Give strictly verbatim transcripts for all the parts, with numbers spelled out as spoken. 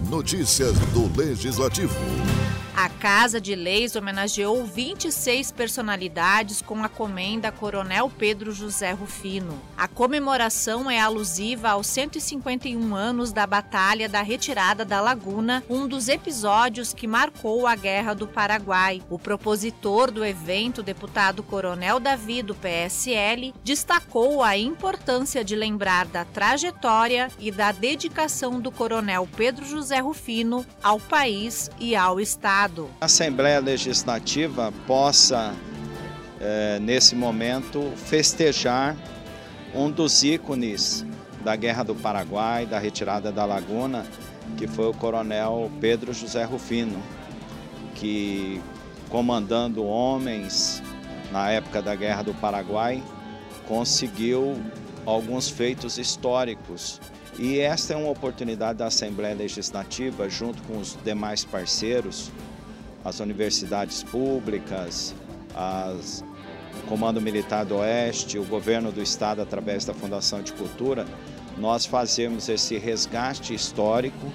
Notícias do Legislativo. A Casa de Leis homenageou vinte e seis personalidades com a comenda Coronel Pedro José Rufino. A comemoração é alusiva aos cento e cinquenta e um anos da Batalha da Retirada da Laguna, um dos episódios que marcou a Guerra do Paraguai. O propositor do evento, deputado Coronel Davi, do P S L, destacou a importância de lembrar da trajetória e da dedicação do Coronel Pedro José Rufino ao país e ao Estado. A Assembleia Legislativa possa, é, nesse momento, festejar um dos ícones da Guerra do Paraguai, da Retirada da Laguna, que foi o Coronel Pedro José Rufino, que, comandando homens na época da Guerra do Paraguai, conseguiu alguns feitos históricos. E esta é uma oportunidade da Assembleia Legislativa, junto com os demais parceiros, as universidades públicas, as, o Comando Militar do Oeste, o Governo do Estado através da Fundação de Cultura, nós fazemos esse resgate histórico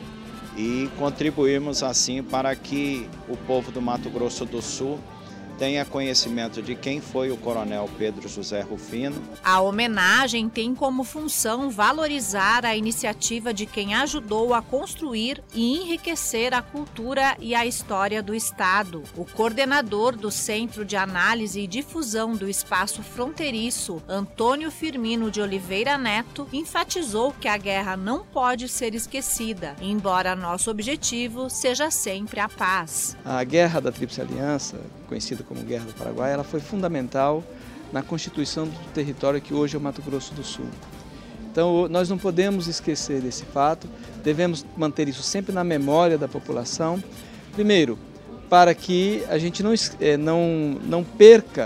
e contribuirmos assim para que o povo do Mato Grosso do Sul tenha conhecimento de quem foi o Coronel Pedro José Rufino. A homenagem tem como função valorizar a iniciativa de quem ajudou a construir e enriquecer a cultura e a história do Estado. O coordenador do Centro de Análise e Difusão do Espaço Fronteiriço, Antônio Firmino de Oliveira Neto, enfatizou que a guerra não pode ser esquecida, embora nosso objetivo seja sempre a paz. A Guerra da Tríplice Aliança, conhecida como Guerra do Paraguai, ela foi fundamental na constituição do território que hoje é o Mato Grosso do Sul. Então, nós não podemos esquecer desse fato, devemos manter isso sempre na memória da população. Primeiro, para que a gente não, não, não perca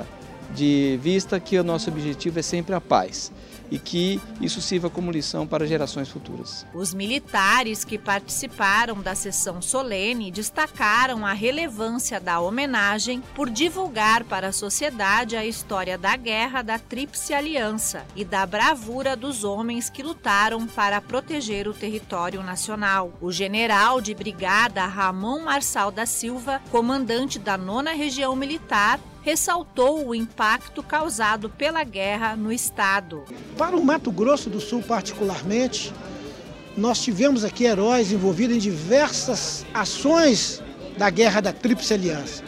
de vista que o nosso objetivo é sempre a paz e que isso sirva como lição para gerações futuras. Os militares que participaram da sessão solene destacaram a relevância da homenagem por divulgar para a sociedade a história da Guerra da Tríplice Aliança e da bravura dos homens que lutaram para proteger o território nacional. O general de brigada Ramon Marçal da Silva, comandante da nona Região Militar, ressaltou o impacto causado pela guerra no estado. Para o Mato Grosso do Sul particularmente, nós tivemos aqui heróis envolvidos em diversas ações da Guerra da Tríplice Aliança.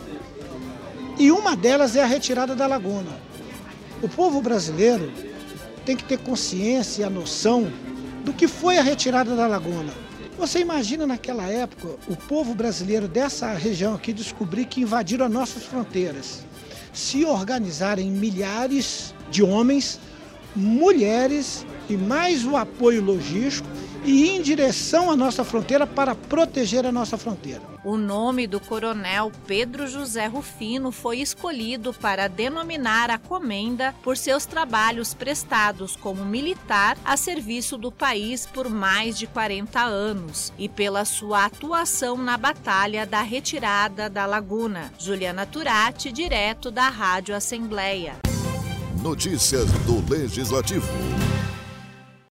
E uma delas é a Retirada da Laguna. O povo brasileiro tem que ter consciência e a noção do que foi a Retirada da Laguna. Você imagina naquela época o povo brasileiro dessa região aqui descobrir que invadiram as nossas fronteiras, se organizarem em milhares de homens, mulheres e mais o apoio logístico e ir em direção à nossa fronteira para proteger a nossa fronteira. O nome do Coronel Pedro José Rufino foi escolhido para denominar a comenda por seus trabalhos prestados como militar a serviço do país por mais de quarenta anos e pela sua atuação na Batalha da Retirada da Laguna. Juliana Turati, direto da Rádio Assembleia. Notícias do Legislativo.